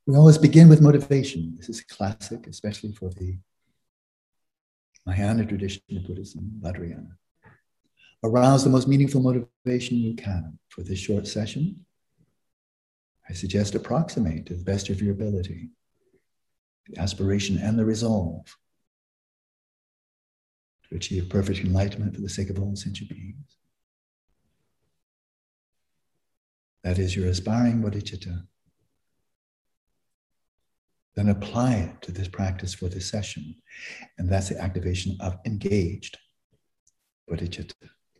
We always begin with motivation. This is classic, especially for the Mahayana tradition of Buddhism, Vajrayana. Arouse the most meaningful motivation you can. For this short session, I suggest approximate to the best of your ability the aspiration and the resolve to achieve perfect enlightenment for the sake of all sentient beings. That is your aspiring bodhicitta. Then apply it to this practice for this session. And that's the activation of engaged bodhicitta.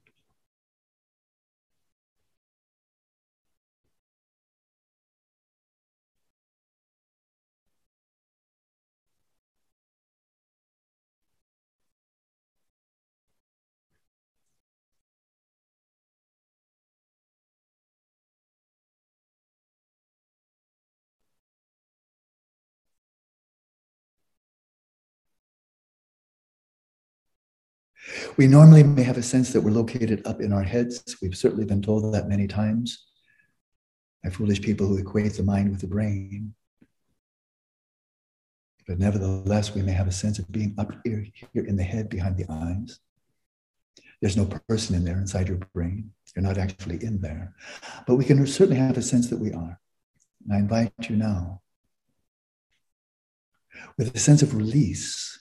We normally may have a sense that we're located up in our heads. We've certainly been told that many times by foolish people who equate the mind with the brain. But nevertheless, we may have a sense of being up here in the head behind the eyes. There's no person in there inside your brain. You're not actually in there. But we can certainly have a sense that we are. And I invite you now, with a sense of release,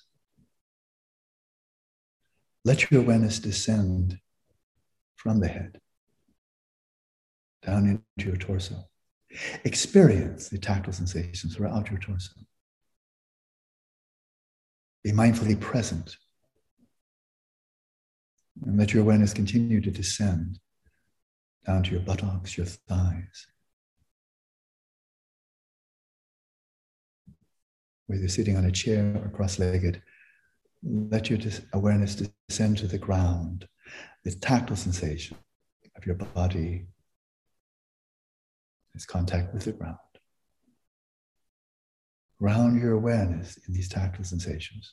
let your awareness descend from the head down into your torso. Experience the tactile sensations throughout your torso. Be mindfully present. And let your awareness continue to descend down to your buttocks, your thighs. Whether you're sitting on a chair or cross-legged, let your awareness descend to the ground, the tactile sensation of your body, its contact with the ground. Ground your awareness in these tactile sensations.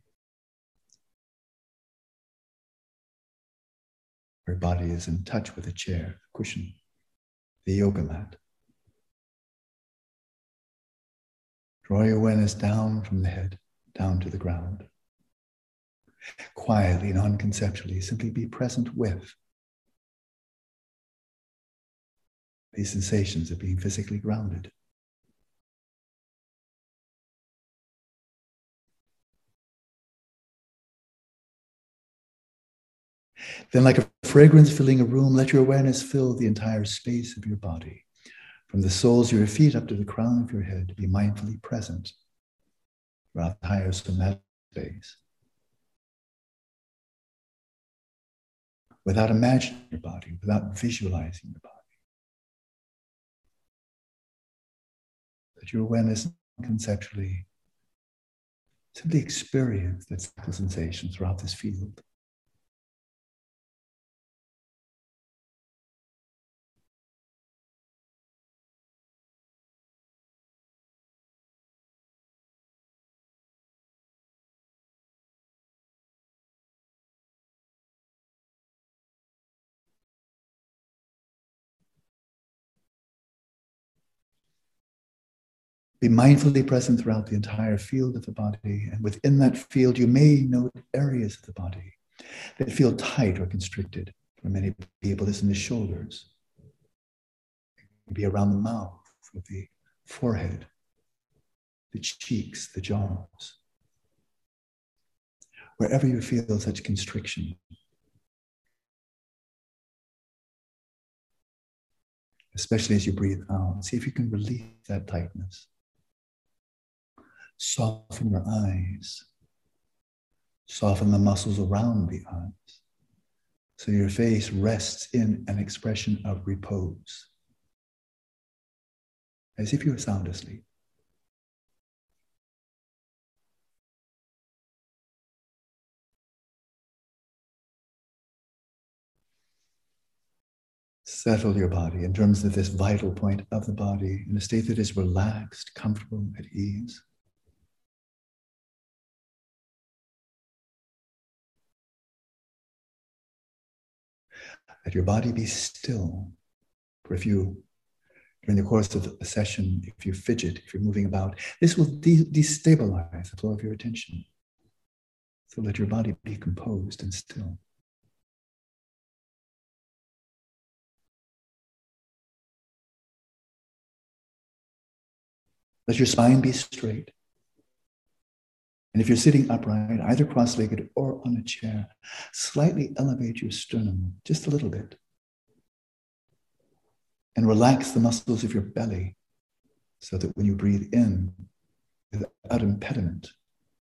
Your body is in touch with a chair, a cushion, the yoga mat. Draw your awareness down from the head, down to the ground. Quietly, non-conceptually, simply be present with these sensations of being physically grounded. Then, like a fragrance filling a room, let your awareness fill the entire space of your body. From the soles of your feet up to the crown of your head, be mindfully present throughout the entire somatic space. Without imagining your body, without visualizing your body. Let your awareness conceptually simply experience that sensation throughout this field. Be mindfully present throughout the entire field of the body. And within that field, you may note areas of the body that feel tight or constricted. For many people, it's in the shoulders. Maybe around the mouth, or the forehead, the cheeks, the jaws. Wherever you feel such constriction, especially as you breathe out, see if you can release that tightness. Soften your eyes. Soften the muscles around the eyes. So your face rests in an expression of repose. As if you were sound asleep. Settle your body in terms of this vital point of the body in a state that is relaxed, comfortable, at ease. Let your body be still for a few During the course of a session, if you fidget, if you're moving about, this will destabilize the flow of your attention. So let your body be composed and still. Let your spine be straight. And if you're sitting upright, either cross-legged or on a chair, slightly elevate your sternum just a little bit. And relax the muscles of your belly so that when you breathe in, without impediment,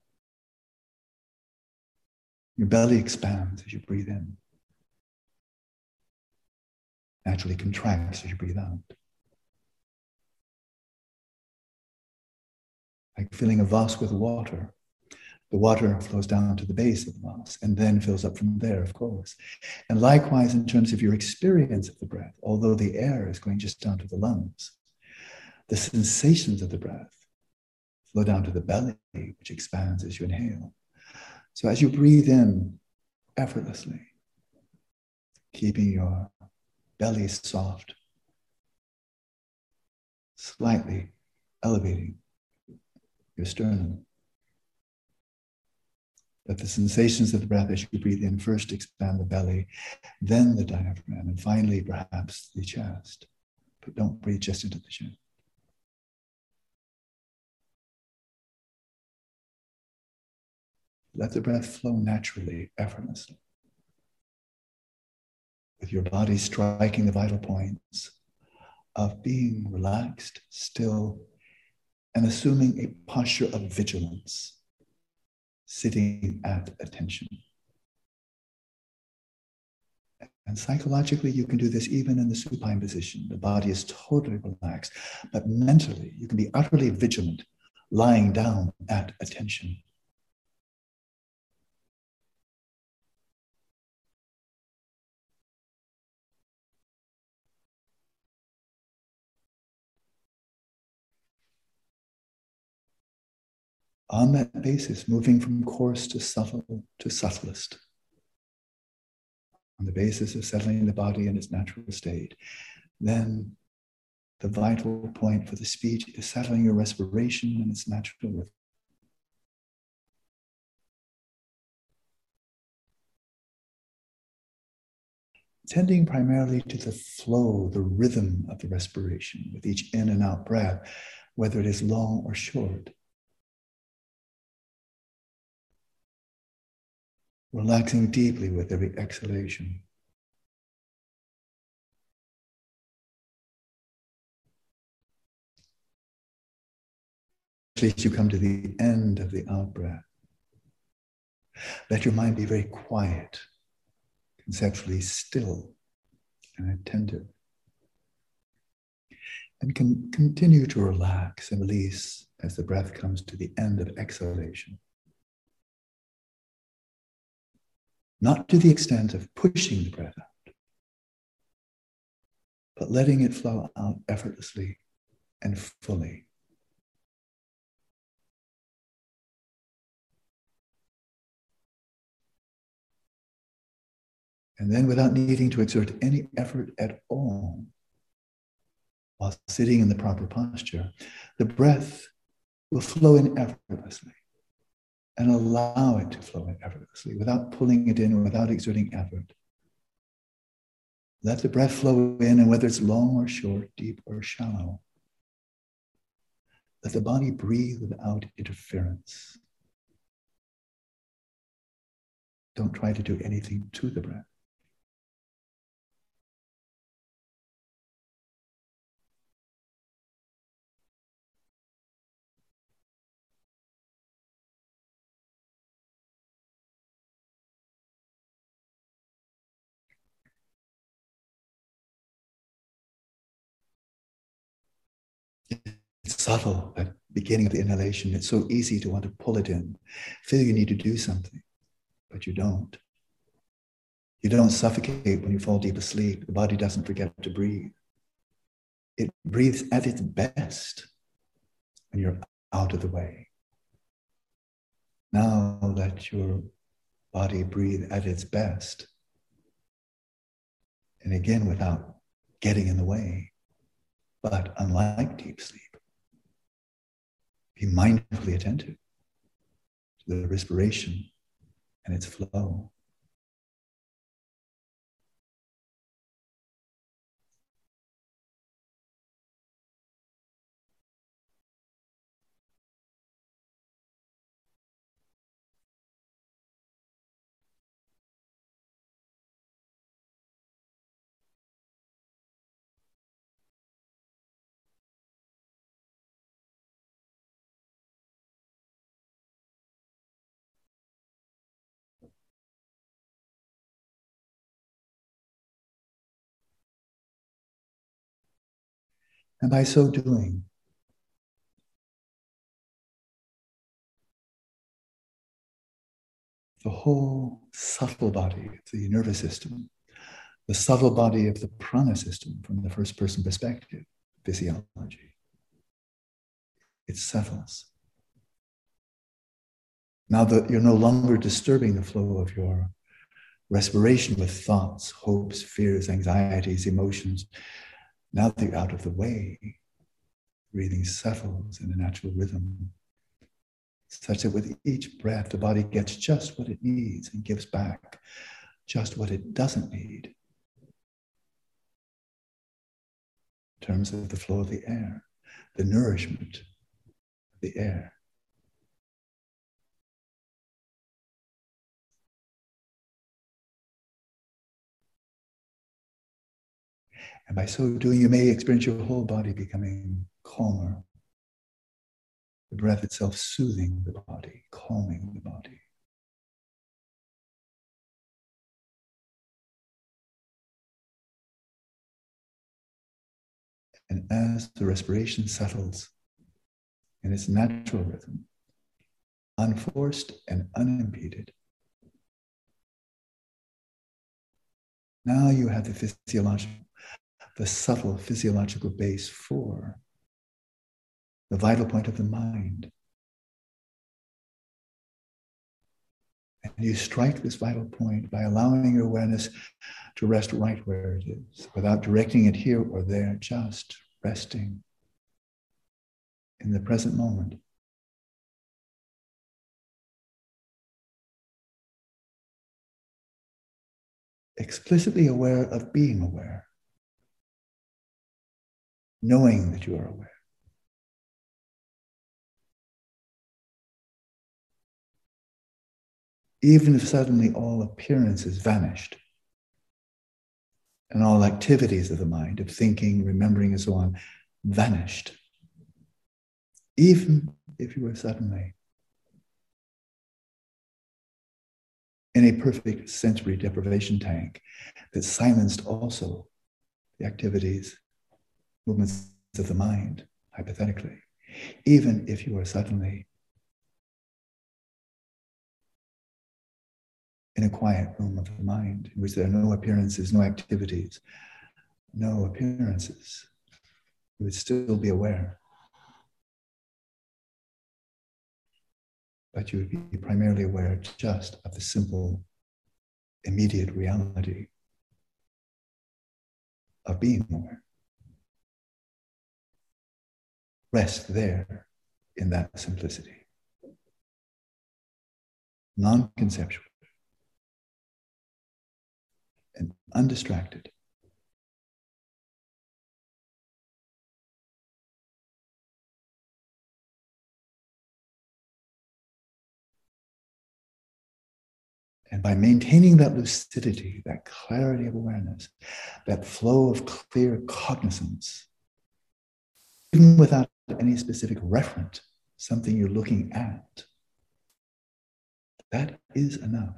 your belly expands as you breathe in. Naturally contracts as you breathe out. Like filling a vase with water. The water flows down to the base of the vase and then fills up from there, of course. And likewise, in terms of your experience of the breath, although the air is going just down to the lungs, the sensations of the breath flow down to the belly, which expands as you inhale. So as you breathe in effortlessly, keeping your belly soft, slightly elevating your sternum. Let the sensations of the breath as you breathe in first expand the belly, then the diaphragm, and finally perhaps the chest. But don't breathe just into the chest. Let the breath flow naturally, effortlessly, with your body striking the vital points of being relaxed, still, and assuming a posture of vigilance, sitting at attention. And psychologically, you can do this even in the supine position. The body is totally relaxed, but mentally, you can be utterly vigilant, lying down at attention. On that basis, moving from coarse to subtle to subtlest, on the basis of settling the body in its natural state, then the vital point for the speech is settling your respiration in its natural rhythm. Tending primarily to the flow, the rhythm of the respiration with each in and out breath, whether it is long or short. Relaxing deeply with every exhalation. As you come to the end of the out breath, let your mind be very quiet, conceptually still and attentive. And continue to relax and release as the breath comes to the end of exhalation. Not to the extent of pushing the breath out, but letting it flow out effortlessly and fully. And then without needing to exert any effort at all, while sitting in the proper posture, the breath will flow in effortlessly and allow it to flow in effortlessly without pulling it in or without exerting effort. Let the breath flow in, and whether it's long or short, deep or shallow, let the body breathe without interference. Don't try to do anything to the breath. It's subtle, that beginning of the inhalation. It's so easy to want to pull it in. Feel you need to do something, but you don't. You don't suffocate when you fall deep asleep. The body doesn't forget to breathe. It breathes at its best when you're out of the way. Now let your body breathe at its best. And again, without getting in the way. But unlike deep sleep, be mindfully attentive to the respiration and its flow. And by so doing, the whole subtle body of the nervous system, the subtle body of the prana system from the first person perspective, physiology, it settles. Now that you're no longer disturbing the flow of your respiration with thoughts, hopes, fears, anxieties, emotions, now that you're out of the way, breathing settles in a natural rhythm, such that with each breath, the body gets just what it needs and gives back just what it doesn't need in terms of the flow of the air, the nourishment of the air. And by so doing, you may experience your whole body becoming calmer. The breath itself soothing the body, calming the body. And as the respiration settles in its natural rhythm, unforced and unimpeded, now you have the subtle physiological base for the vital point of the mind. And you strike this vital point by allowing your awareness to rest right where it is, without directing it here or there, just resting in the present moment. Explicitly aware of being aware, knowing that you are aware. Even if suddenly all appearances vanished and all activities of the mind, of thinking, remembering, and so on, vanished. Even if you were suddenly in a perfect sensory deprivation tank that silenced also the activities, movements of the mind, hypothetically, even if you are suddenly in a quiet room of the mind in which there are no appearances, no activities, no appearances, you would still be aware. But you would be primarily aware just of the simple, immediate reality of being aware. Rest there in that simplicity. Non-conceptual and undistracted. And by maintaining that lucidity, that clarity of awareness, that flow of clear cognizance, even without any specific referent, something you're looking at, that is enough.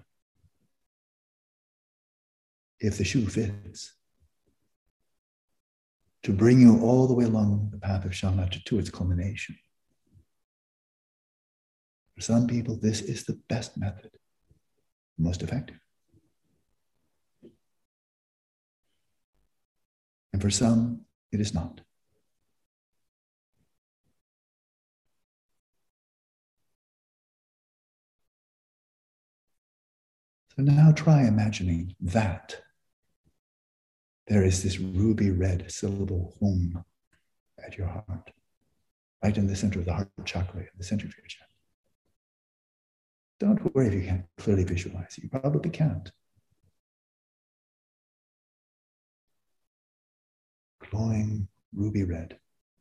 If the shoe fits, to bring you all the way along the path of shamatha to its culmination. For some people, this is the best method, most effective. And for some, it is not. So now try imagining that there is this ruby red syllable hum at your heart, right in the center of the heart chakra, in the center of your chest. Don't worry if you can't clearly visualize it. You probably can't. Glowing ruby red.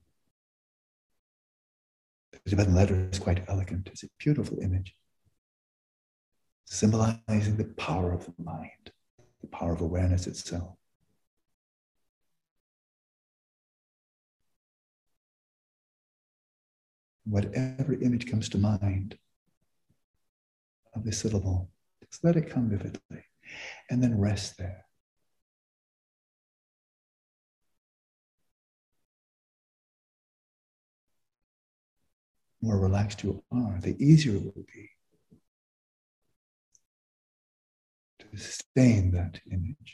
The Tibetan letter is quite elegant. It's a beautiful image, symbolizing the power of the mind, the power of awareness itself. Whatever image comes to mind of this syllable, just let it come vividly, and then rest there. The more relaxed you are, the easier it will be to sustain that image,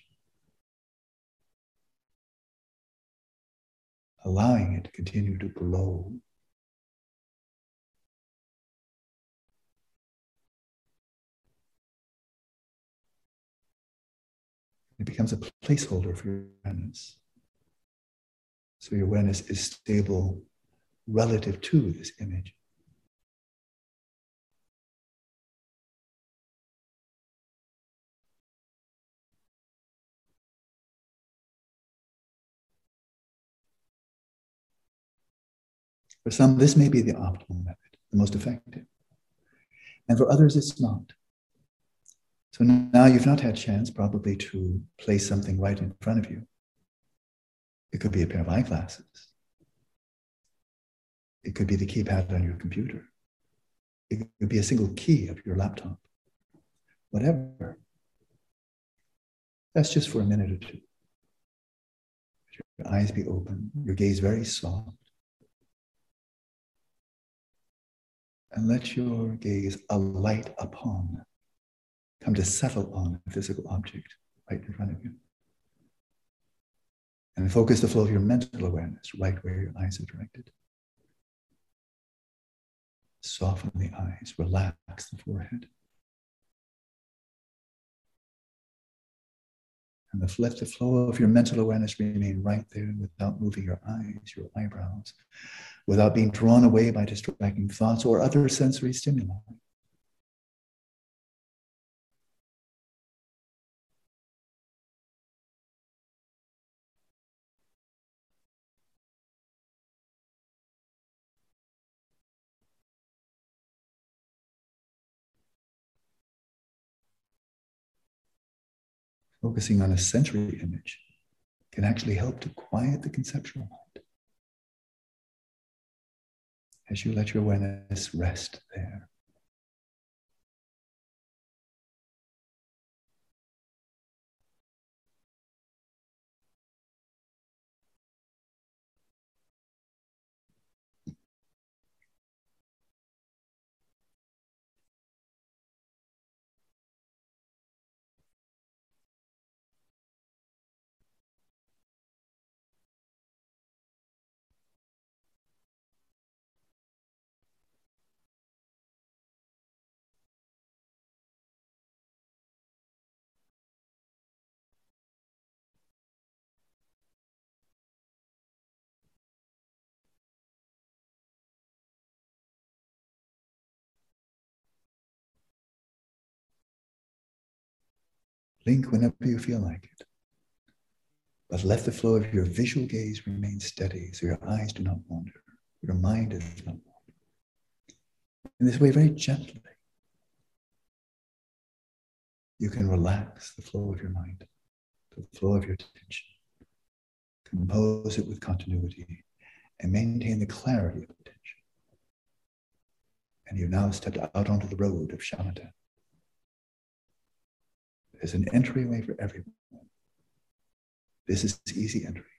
allowing it to continue to glow. It becomes a placeholder for your awareness. So your awareness is stable relative to this image. For some, this may be the optimal method, the most effective. And for others, it's not. So now you've not had a chance probably to place something right in front of you. It could be a pair of eyeglasses. It could be the keypad on your computer. It could be a single key of your laptop. Whatever. That's just for a minute or two. Your eyes be open, your gaze very soft. And let your gaze alight upon, come to settle on a physical object right in front of you. And focus the flow of your mental awareness right where your eyes are directed. Soften the eyes, relax the forehead. And let the flow of your mental awareness remain right there without moving your eyes, your eyebrows, without being drawn away by distracting thoughts or other sensory stimuli. Focusing on a sensory image can actually help to quiet the conceptual mind as you let your awareness rest there. Blink whenever you feel like it. But let the flow of your visual gaze remain steady so your eyes do not wander, your mind does not wander. In this way, very gently, you can relax the flow of your mind, the flow of your attention, compose it with continuity, and maintain the clarity of attention. And you've now stepped out onto the road of shamatha. There's an entryway for everyone. This is easy entry.